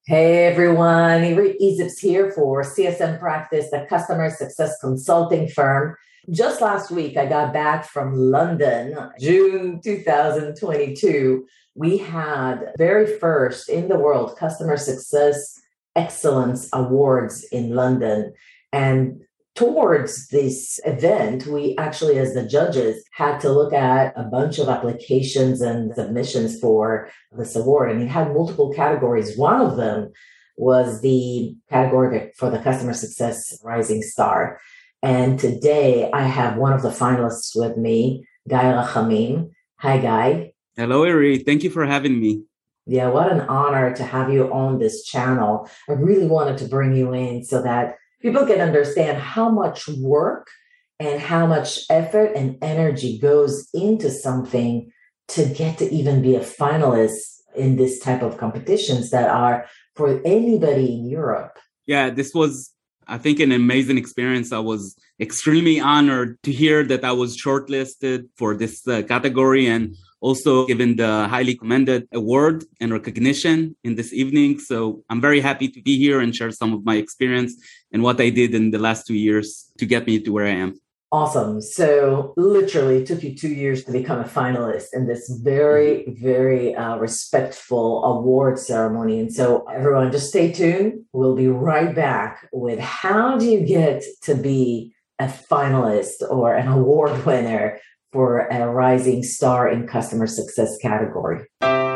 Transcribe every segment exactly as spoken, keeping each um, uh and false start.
Hey everyone, Irit Egypt's here for C S M Practice, the customer success consulting firm. Just last week, I got back from London, June twenty twenty-two. We had very first in the world customer success excellence awards in London. And towards this event, we actually, as the judges, had to look at a bunch of applications and submissions for this award. And it had multiple categories. One of them was the category for the Customer Success Rising Star. And today I have one of the finalists with me, Guy Rachamim. Hi, Guy. Hello, Eri. Thank you for having me. Yeah, what an honor to have you on this channel. I really wanted to bring you in so that people can understand how much work and how much effort and energy goes into something to get to even be a finalist in this type of competitions that are for anybody in Europe. Yeah, this was, I think, an amazing experience. I was extremely honored to hear that I was shortlisted for this uh, category and also given the highly commended award and recognition in this evening. So I'm very happy to be here and share some of my experience and what I did in the last two years to get me to where I am. Awesome. So literally it took you two years to become a finalist in this very, very uh, respectful award ceremony. And so everyone just stay tuned. We'll be right back with how do you get to be a finalist or an award winner for a rising star in customer success category.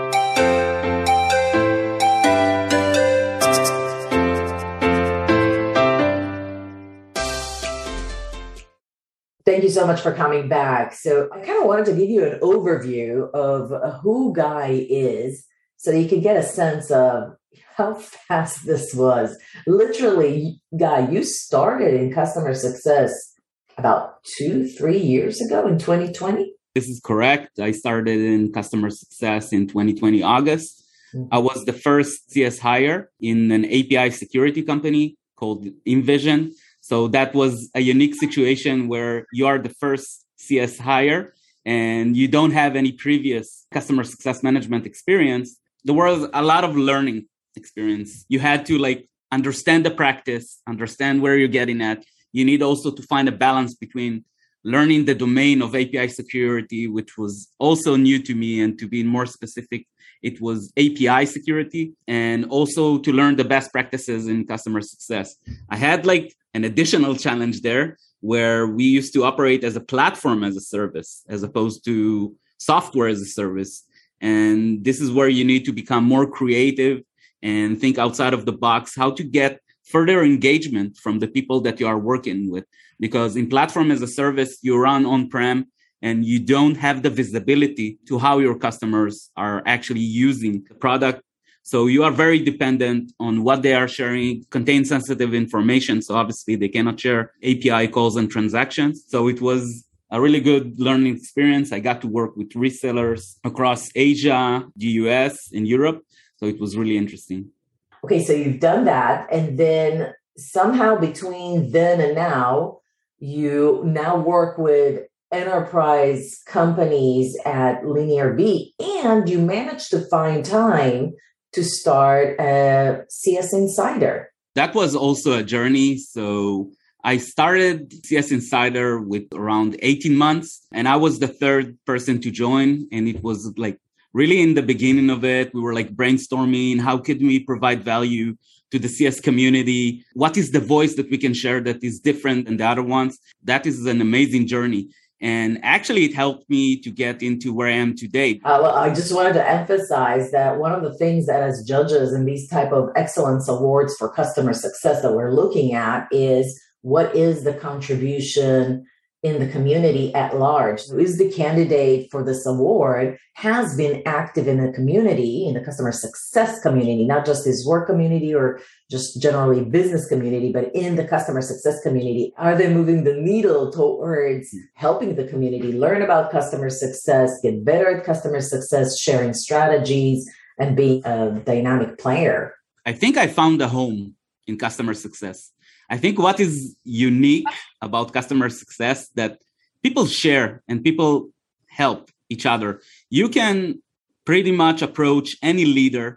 Thank you so much for coming back. So I kind of wanted to give you an overview of who Guy is so that you can get a sense of how fast this was. Literally, Guy, you started in customer success about two, three years ago in twenty twenty? This is correct. I started in customer success in twenty twenty, August. Mm-hmm. I was the first C S hire in an A P I security company called InVision. So that was a unique situation where you are the first C S hire and you don't have any previous customer success management experience. There was a lot of learning experience. You had to like understand the practice, understand where you're getting at. You need also to find a balance between learning the domain of A P I security, which was also new to me, and to be more specific, it was A P I security, and also to learn the best practices in customer success. I had like an additional challenge there where we used to operate as a platform as a service, as opposed to software as a service. And this is where you need to become more creative and think outside of the box, how to get further engagement from the people that you are working with. Because in platform as a service, you run on-prem and you don't have the visibility to how your customers are actually using the product. So you are very dependent on what they are sharing, contains sensitive information. So obviously they cannot share A P I calls and transactions. So it was a really good learning experience. I got to work with resellers across Asia, the U S, and Europe. So it was really interesting. Okay, so you've done that, and then somehow between then and now, you now work with enterprise companies at Linear B, and you managed to find time to start a C S Insider. That was also a journey. So I started C S Insider with around eighteen months, and I was the third person to join, and it was like really in the beginning of it, we were like brainstorming, how could we provide value to the C S community? What is the voice that we can share that is different than the other ones? That is an amazing journey. And actually, it helped me to get into where I am today. Uh, well, I just wanted to emphasize that one of the things that as judges in these type of excellence awards for customer success that we're looking at is what is the contribution in the community at large. Who is the candidate for this award has been active in the community, in the customer success community, not just his work community or just generally business community, but in the customer success community. Are they moving the needle towards helping the community learn about customer success, get better at customer success, sharing strategies, and being a dynamic player? I think I found a home in customer success. I think what is unique about customer success that people share and people help each other. You can pretty much approach any leader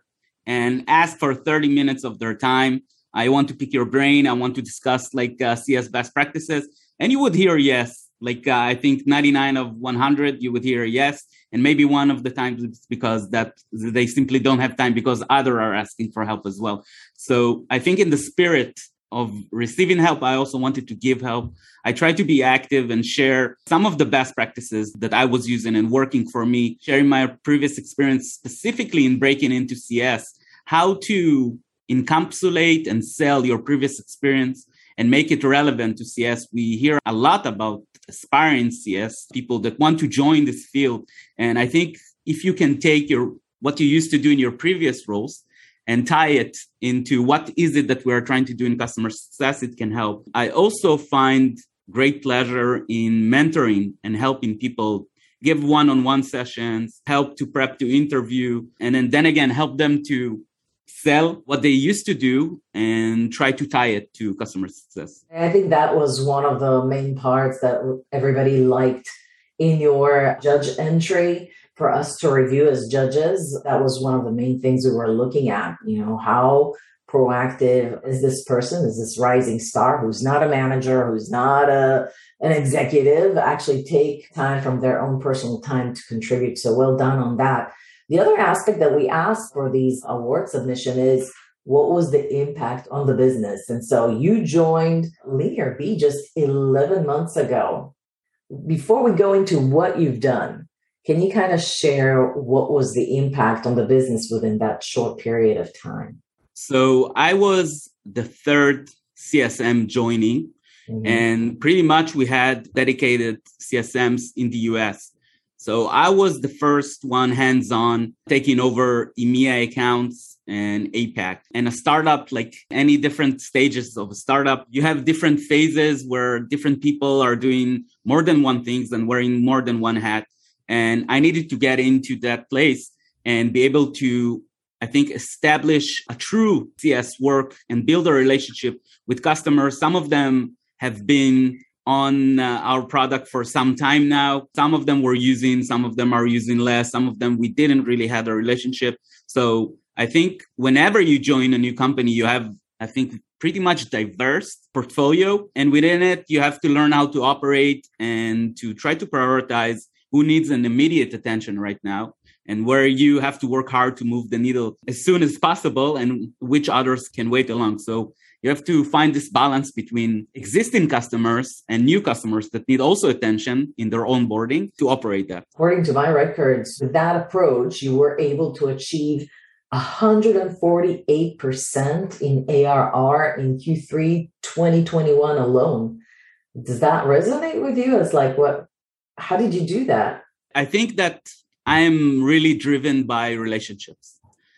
and ask for thirty minutes of their time. I want to pick your brain. I want to discuss like uh, C S best practices. And you would hear yes. Like uh, I think ninety-nine of one hundred, you would hear yes. And maybe one of the times it's because that they simply don't have time because others are asking for help as well. So I think in the spirit of receiving help, I also wanted to give help. I try to be active and share some of the best practices that I was using and working for me, sharing my previous experience specifically in breaking into C S, how to encapsulate and sell your previous experience and make it relevant to C S. We hear a lot about aspiring C S, people that want to join this field. And I think if you can take your what you used to do in your previous roles and tie it into what is it that we're trying to do in customer success, it can help. I also find great pleasure in mentoring and helping people give one-on-one sessions, help to prep to interview, and then, then again, help them to sell what they used to do and try to tie it to customer success. I think that was one of the main parts that everybody liked in your judge entry for us to review as judges. That was one of the main things we were looking at. You know, how proactive is this person? Is this rising star who's not a manager, who's not a an executive, actually take time from their own personal time to contribute? So well done on that. The other aspect that we asked for these award submission is, what was the impact on the business? And so you joined Linear B just eleven months ago. Before we go into what you've done, can you kind of share what was the impact on the business within that short period of time? So I was the third C S M joining, mm-hmm. and pretty much we had dedicated C S Ms in the U S. So I was the first one hands-on taking over E M E A accounts and A PAC. And a startup, like any different stages of a startup, you have different phases where different people are doing more than one things and wearing more than one hat. And I needed to get into that place and be able to, I think, establish a true C S work and build a relationship with customers. Some of them have been on uh, our product for some time now. Some of them were using, some of them are using less. Some of them we didn't really have a relationship. So I think whenever you join a new company, you have, I think, pretty much diverse portfolio. And within it, you have to learn how to operate and to try to prioritize who needs an immediate attention right now and where you have to work hard to move the needle as soon as possible and which others can wait along. So you have to find this balance between existing customers and new customers that need also attention in their onboarding to operate that. According to my records, with that approach, you were able to achieve one hundred forty-eight percent in A R R in Q three twenty twenty-one alone. Does that resonate with you? It's like, what? How did you do that? I think that I am really driven by relationships.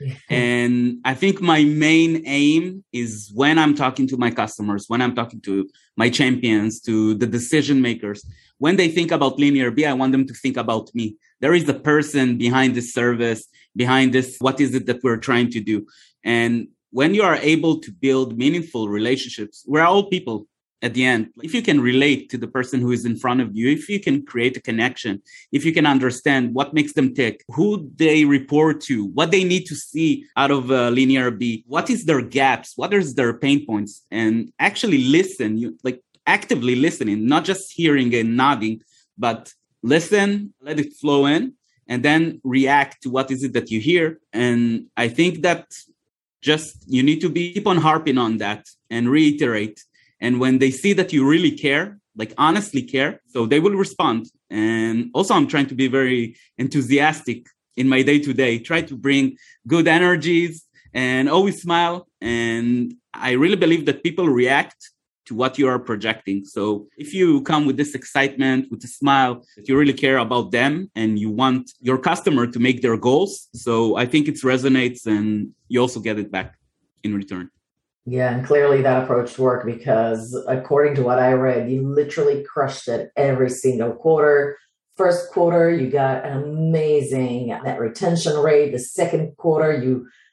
And I think my main aim is when I'm talking to my customers, when I'm talking to my champions, to the decision makers, when they think about Linear B, I want them to think about me. There is a person behind this service, behind this, what is it that we're trying to do? And when you are able to build meaningful relationships, we're all people. At the end, if you can relate to the person who is in front of you, if you can create a connection, if you can understand what makes them tick, who they report to, what they need to see out of uh, Linear B, what is their gaps, what is their pain points, and actually listen, you like actively listening, not just hearing and nodding, but listen, let it flow in, and then react to what is it that you hear. And I think that just you need to be keep on harping on that and reiterate. And when they see that you really care, like honestly care, so they will respond. And also I'm trying to be very enthusiastic in my day-to-day, try to bring good energies and always smile. And I really believe that people react to what you are projecting. So if you come with this excitement, with a smile, that you really care about them and you want your customer to make their goals. So I think it resonates and you also get it back in return. Yeah, and clearly that approach worked because according to what I read, you literally crushed it every single quarter. First quarter, you got an amazing net retention rate. The second quarter, you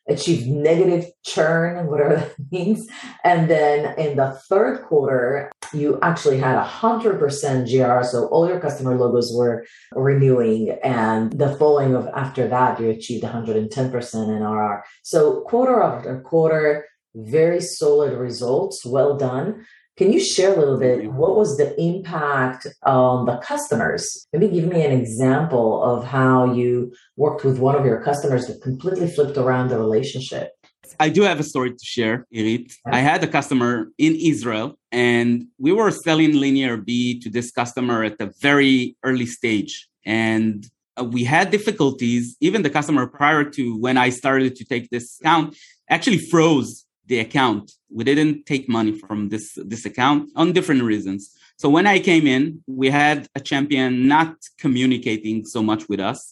achieved negative churn, whatever that means. And then in the third quarter, you actually had one hundred percent G R R. So all your customer logos were renewing. And the following of after that, you achieved one hundred ten percent N R R. So quarter after quarter, very solid results. Well done. Can you share a little bit, what was the impact on the customers? Maybe give me an example of how you worked with one of your customers that completely flipped around the relationship. I do have a story to share, Irit. Yeah. I had a customer in Israel, and we were selling Linear B to this customer at a very early stage. And we had difficulties. Even the customer prior to when I started to take this account actually froze the account. We didn't take money from this, this account on different reasons. So when I came in, we had a champion not communicating so much with us.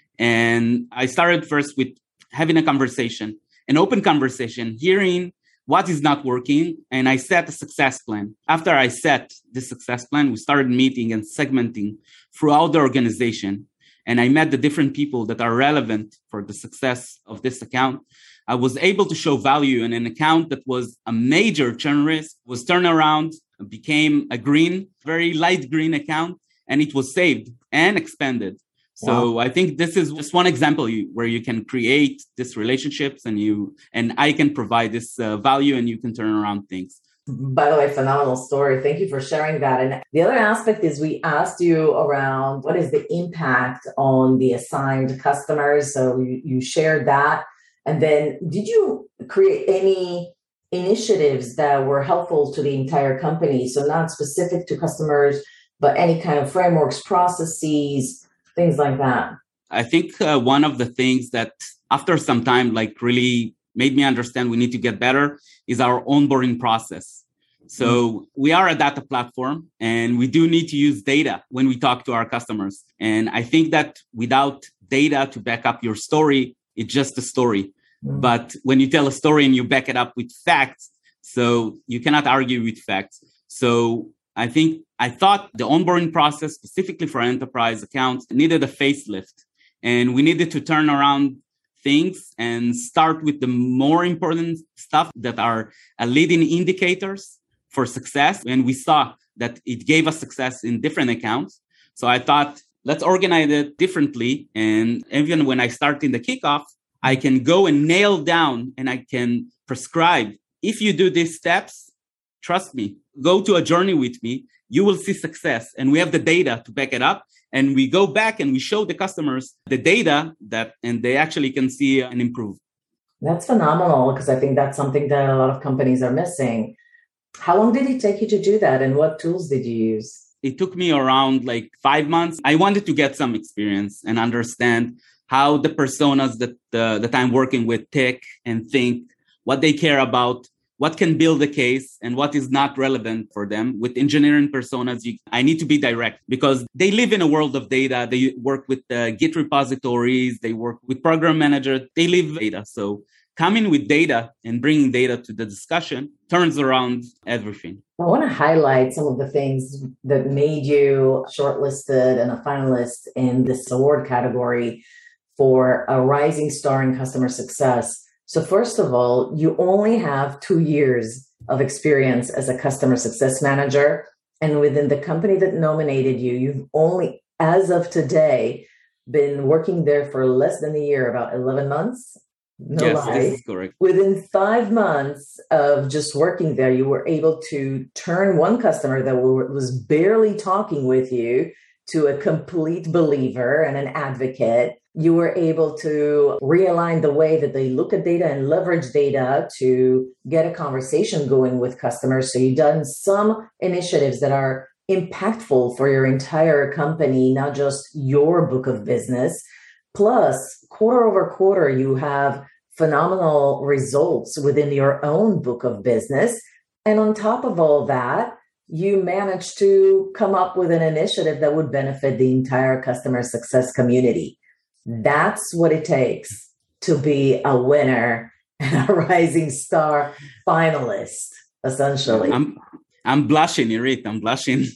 And I started first with having a conversation, an open conversation, hearing what is not working. And I set a success plan. After I set the success plan, we started meeting and segmenting throughout the organization. And I met the different people that are relevant for the success of this account. I was able to show value in an account that was a major churn risk, was turned around, became a green, very light green account, and it was saved and expanded. So wow. I think this is just one example where you can create these relationships and you and I can provide this uh, value and you can turn around things. By the way, phenomenal story. Thank you for sharing that. And the other aspect is we asked you around what is the impact on the assigned customers. So you, you shared that. And then did you create any initiatives that were helpful to the entire company? So not specific to customers, but any kind of frameworks, processes, things like that. I think uh, one of the things that after some time, like really made me understand we need to get better is our onboarding process. So mm-hmm. we are a data platform and we do need to use data when we talk to our customers. And I think that without data to back up your story, it's just a story. Mm-hmm. But when you tell a story and you back it up with facts, so you cannot argue with facts. So I think I thought the onboarding process specifically for enterprise accounts needed a facelift. And we needed to turn around things and start with the more important stuff that are uh, leading indicators for success. And we saw that it gave us success in different accounts. So I thought, let's organize it differently. And even when I start in the kickoff, I can go and nail down and I can prescribe. If you do these steps, trust me, go to a journey with me, you will see success. And we have the data to back it up. And we go back and we show the customers the data that, and they actually can see and improve. That's phenomenal because I think that's something that a lot of companies are missing. How long did it take you to do that? And what tools did you use? It took me around like five months. I wanted to get some experience and understand how the personas that, uh, that I'm working with tick and think, what they care about, what can build a case and what is not relevant for them. With engineering personas, you, I need to be direct because they live in a world of data. They work with uh, Git repositories. They work with program managers. They live data. So coming with data and bringing data to the discussion turns around everything. I want to highlight some of the things that made you shortlisted and a finalist in this award category for a rising star in customer success. So first of all, you only have two years of experience as a customer success manager. And within the company that nominated you, you've only, as of today, been working there for less than a year, about eleven months. No yes, lie. This is correct. Within five months of just working there, you were able to turn one customer that was barely talking with you to a complete believer and an advocate. You were able to realign the way that they look at data and leverage data to get a conversation going with customers. So you've done some initiatives that are impactful for your entire company, not just your book of business. Plus, quarter over quarter, you have phenomenal results within your own book of business. And on top of all that, you managed to come up with an initiative that would benefit the entire customer success community. That's what it takes to be a winner and a rising star finalist, essentially. I'm I'm blushing, Irit. I'm blushing.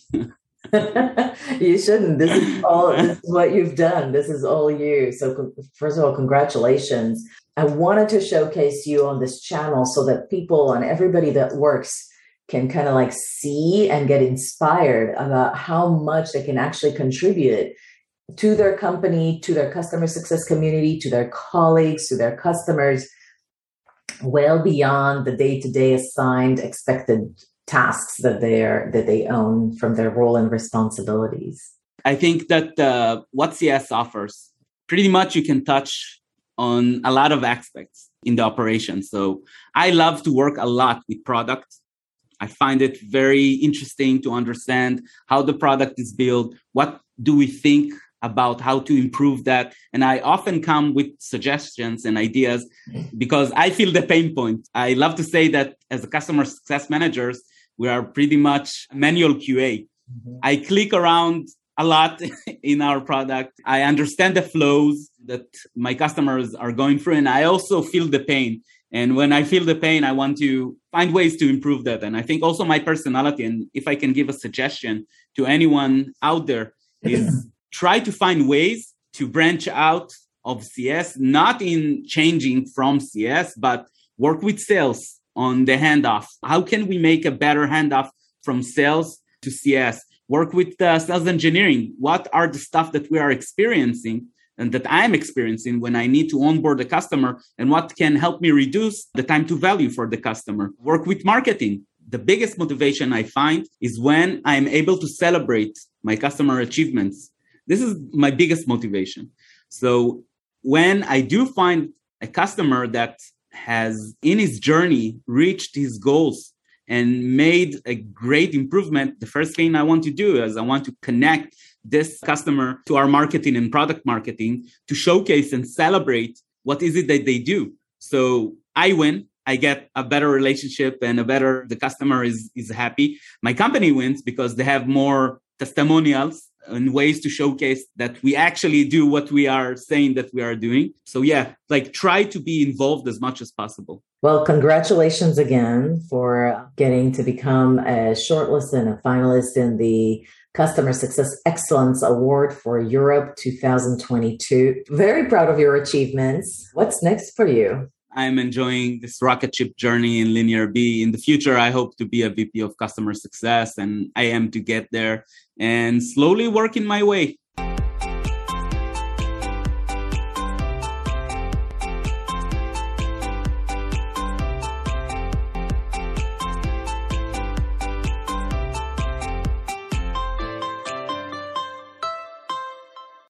You shouldn't. This is all. This is what you've done. This is all you. So, first of all, congratulations. I wanted to showcase you on this channel so that people and everybody that works can kind of like see and get inspired about how much they can actually contribute to their company, to their customer success community, to their colleagues, to their customers, well beyond the day-to-day assigned expected tasks that they're that they own from their role and responsibilities. I think that uh, what C S offers, pretty much you can touch on a lot of aspects in the operation. So I love to work a lot with product. I find it very interesting to understand how the product is built. What do we think about how to improve that? And I often come with suggestions and ideas because I feel the pain point. I love to say that as a customer success managers, we are pretty much manual Q A. Mm-hmm. I click around a lot in our product. I understand the flows that my customers are going through, and I also feel the pain. And when I feel the pain, I want to find ways to improve that. And I think also my personality, and if I can give a suggestion to anyone out there, is try to find ways to branch out of C S, not in changing from C S, but work with sales on the handoff. How can we make a better handoff from sales to C S? Work with uh, sales engineering. What are the stuff that we are experiencing and that I'm experiencing when I need to onboard a customer, and what can help me reduce the time to value for the customer? Work with marketing. The biggest motivation I find is when I'm able to celebrate my customer achievements. This is my biggest motivation. So when I do find a customer that has in his journey reached his goals and made a great improvement, the first thing I want to do is I want to connect this customer to our marketing and product marketing to showcase and celebrate what is it that they do. So I win, I get a better relationship and a better, the customer is, is happy. My company wins because they have more testimonials and ways to showcase that we actually do what we are saying that we are doing. So yeah, like try to be involved as much as possible. Well, congratulations again for getting to become a shortlist and a finalist in the Customer Success Excellence Award for Europe two thousand twenty-two. Very proud of your achievements. What's next for you? I'm enjoying this rocket ship journey in Linear B. In the future, I hope to be a V P of Customer Success, and I am to get there and slowly working my way.